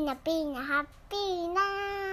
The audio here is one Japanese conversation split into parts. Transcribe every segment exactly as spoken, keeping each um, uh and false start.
ナピーナハッピーナ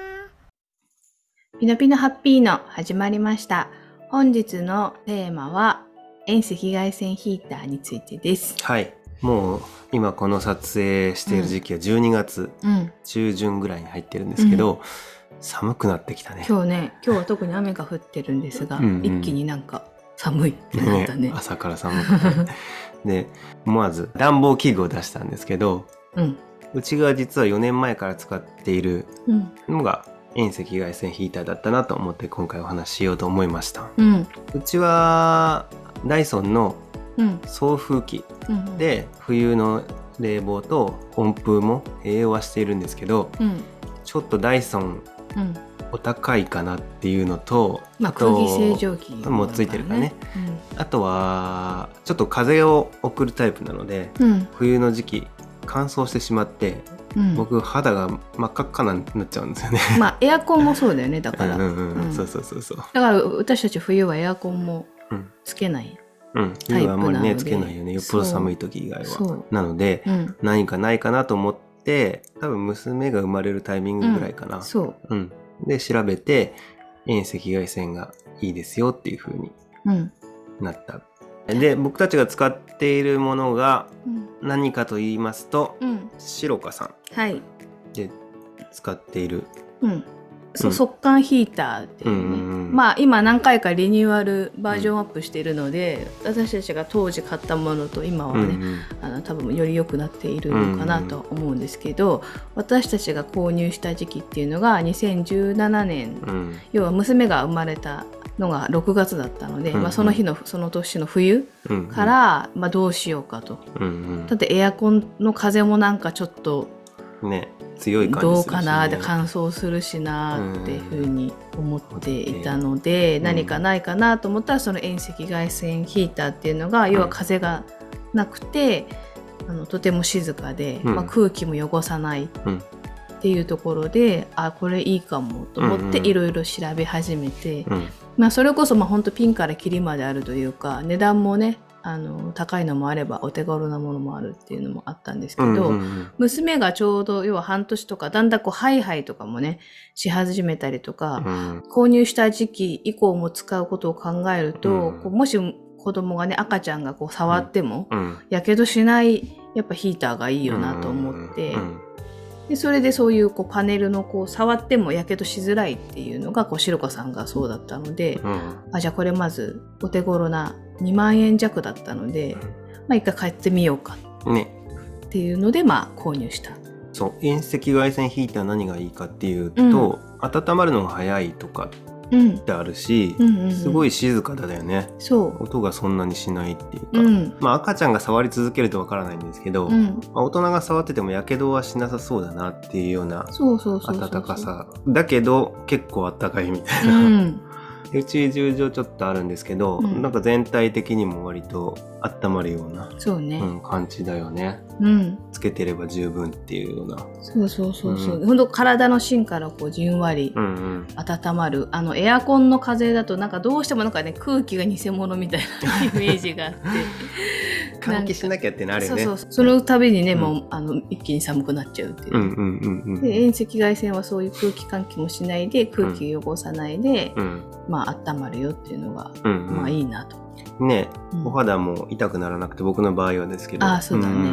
ピノピノハッピーノ始まりました。本日のテーマは遠赤外線ヒーターについてです。 はい、もう今この撮影している時期はじゅうにがつ中旬ぐらいに入ってるんですけど、うん、寒くなってきたね。 今日ね、今日は特に雨が降ってるんですが、うん、うん、一気になんか寒いってなったね。 ね、朝から寒くてで、思わず暖房器具を出したんですけど、うん、うちが実はよねんまえから使っているのが遠赤外線ヒーターだったなと思って今回お話ししようと思いました。うん、うちはダイソンの送風機で冬の冷房と温風も併用はしているんですけど、うん、ちょっとダイソンお高いかなっていうのと、 まあ、空気清浄機もついてるからね、うん、あとはちょっと風を送るタイプなので、うん、冬の時期乾燥してしまって、うん、僕肌が真っ赤っかになっちゃうんですよね。 まあエアコンもそうだよね、だからうんうん、うん、そうそうそうそう。だから私たち冬はエアコンもつけない、 うんうん、冬はあんまりねつけないよね、よっぽど寒い時以外は。なので、うん、何かないかなと思って多分娘が生まれるタイミングぐらいかな、うん、そう、うん、で調べて遠赤外線がいいですよっていう風になった、うん、で僕たちが使っているものが何かと言いますと、うん、シロカさんで使っている、 うん、そう、速乾ヒーターっていうね、うんうんうん、まあ今何回かリニューアルバージョンアップしているので、うん、私たちが当時買ったものと今はね、うんうん、あの多分より良くなっているのかなとは思うんですけど、うんうん、私たちが購入した時期っていうのがにせんじゅうななねん、うん、要は娘が生まれたのがろくがつだったので、うんうん、まあ、その日のその年の冬から、うんうん、まあ、どうしようかと、うんうん、だってエアコンの風もなんかちょっとね、強い感じするしね、 どうかなって乾燥するしなっていうふうに思っていたので、うん、何かないかなと思ったらその遠赤外線ヒーターっていうのが、うん、要は風がなくてあのとても静かで、うん、まあ、空気も汚さないっていうところで、あ、これいいかもと思っていろいろ調べ始めて、うんうん、まあ、それこそまあ本当ピンからキリまであるというか、値段もねあの高いのもあればお手頃なものもあるっていうのもあったんですけど、うんうんうん、娘がちょうど要は半年とかだんだんこうハイハイとかもねし始めたりとか、うん、購入した時期以降も使うことを考えると、うん、こうもし子供がね赤ちゃんがこう触ってもやけどしないやっぱヒーターがいいよなと思って、うんうん、でそれでそういうこうパネルのこう触ってもやけどしづらいっていうのがこうシロカさんがそうだったので、うん、あ、じゃあこれまずお手頃なにまんえん弱だったので、まあ、一回買ってみようかっていうので、まあ購入した。 そう、遠赤外線ヒーター何がいいかっていうと、うん、温まるのが早いとかってあるし、うんうんうんうん、すごい静かだよね。そう、音がそんなにしないっていうか、うん、まあ赤ちゃんが触り続けるとわからないんですけど、うん、まあ、大人が触っててもやけどはしなさそうだなっていうような暖かさだけど結構あったかいみたいな、うん、うちじゅうじょうちょっとあるんですけど、うん、なんか全体的にも割と温まるような、そうね、うん、感じだよね、うん、つけてれば十分っていうような。 そうそうそうそう、うん、ほんと体の芯からこうじんわり温まる、うんうん、あのエアコンの風だとなんかどうしてもなんかね空気が偽物みたいなイメージがあって換気しなきゃってなるよね。 そうそう、その度にね、うん、もうあの一気に寒くなっちゃうっていう、うんうんうんうん、で遠赤外線はそういう空気換気もしないで空気を汚さないで、うん、まあ温まるよっていうのが、うんうん、まあいいなとね、うん、お肌も痛くならなくて僕の場合はですけど、 あ、そうだね、うん、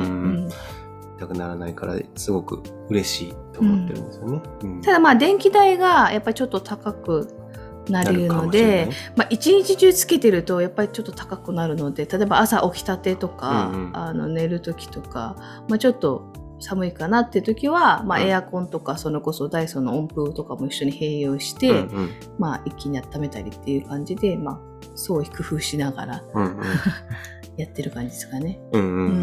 痛くならないからすごく嬉しいと思ってるんですよね、 うんうん、ただまあ電気代がやっぱりちょっと高くなるので、まあ、一日中つけてるとやっぱりちょっと高くなるので、例えば朝起きたてとか、うんうん、あの寝る時とか、まあ、ちょっと寒いかなっていう時は、まあ、エアコンとかそれこそダイソンの温風とかも一緒に併用して、うんうん、まあ、一気に温めたりっていう感じで、まあ、創意工夫しながら、うんうん、やってる感じですかね。うんうんうんうん、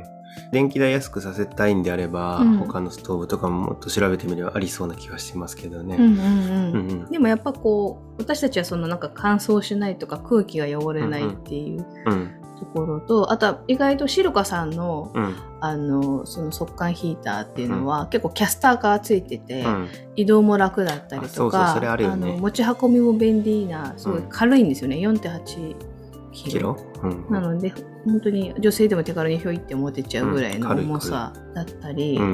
電気代安くさせたいんであれば、うん、他のストーブとかももっと調べてみればありそうな気がしてますけどね、うんうんうんうんうん、でもやっぱこう私たちはそのなんか乾燥しないとか空気が汚れないっていう、うんうん、ところと、あとは意外とシロカさんの、うん、あのその速乾ヒーターっていうのは、うん、結構キャスターがついてて、うん、移動も楽だったりとか、持ち運びも便利なすごい軽いんですよね、うん、よんてんはちキロ、うん、なので本当に女性でも手軽にひょいって持てちゃうぐらいの重さだったり、うん、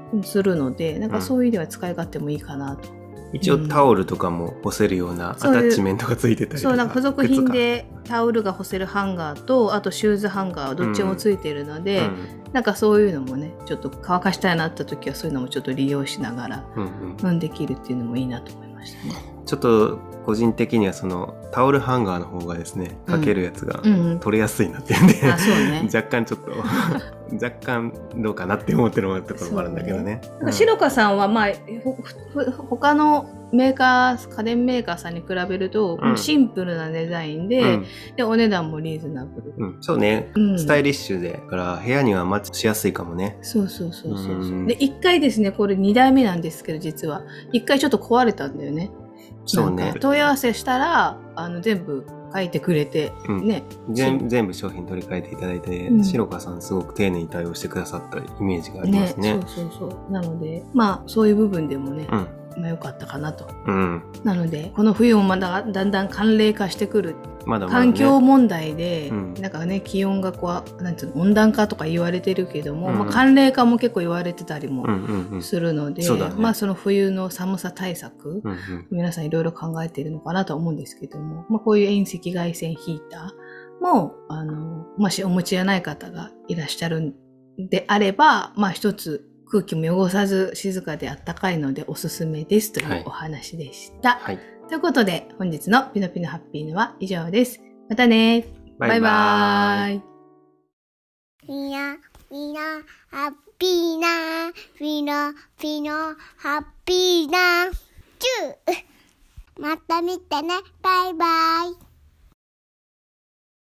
するので、なんかそういう意味では使い勝手もいいかなと。 一応タオルとかも干せるようなアタッチメントがついてたりとか、 そうなんか付属品でタオルが干せるハンガーとあとシューズハンガーどっちもついてるので、うんうん、なんかそういうのもねちょっと乾かしたいなった時はそういうのもちょっと利用しながら、うんうん、できるっていうのもいいなと思いましたね。 ちょっと個人的にはそのタオルハンガーの方がですねかけるやつが取れやすいなっていうんで、うんうんあそうね、若干ちょっと若干どうかなって思ってるところもあるんだけどね。 なんか白川さんはまあ他のメーカー家電メーカーさんに比べると、うん、シンプルなデザインで、うん、でお値段もリーズナブル、 うん、そうね、うん、スタイリッシュでから部屋にはマッチしやすいかもね。 そうそうそうそう、うん、でいっかいですねこれにだいめなんですけど実はいっかいちょっと壊れたんだよね。 そうね、 問い合わせしたらあの全部書いてくれて、 うんね、全, 全部商品取り替えていただいて、うん、白川さんすごく丁寧に対応してくださったイメージがありますね。 ねそうそうそうなのでまあそういう部分でもね、うんまあ、良かったかなと、うん、なのでこの冬もまだだんだん寒冷化してくる、まだまだね、環境問題で、うん、なんかね気温がこうなんていうの温暖化とか言われてるけども、うんまあ、寒冷化も結構言われてたりもするので、うんうんうん そ, ね、まあその冬の寒さ対策、うんうん、皆さんいろいろ考えているのかなと思うんですけども、まあ、こういう遠赤外線ヒーターもあのもしお持ちじゃない方がいらっしゃるんであればまあ一つ空気も汚さず静かであったかいのでおすすめですというお話でした。はいはい、ということで本日のピノピノハッピーのは以上です。またね。バイバイ。 ピノピノハッピーなピノピノハッピーなチューまた見てね。バイバイ。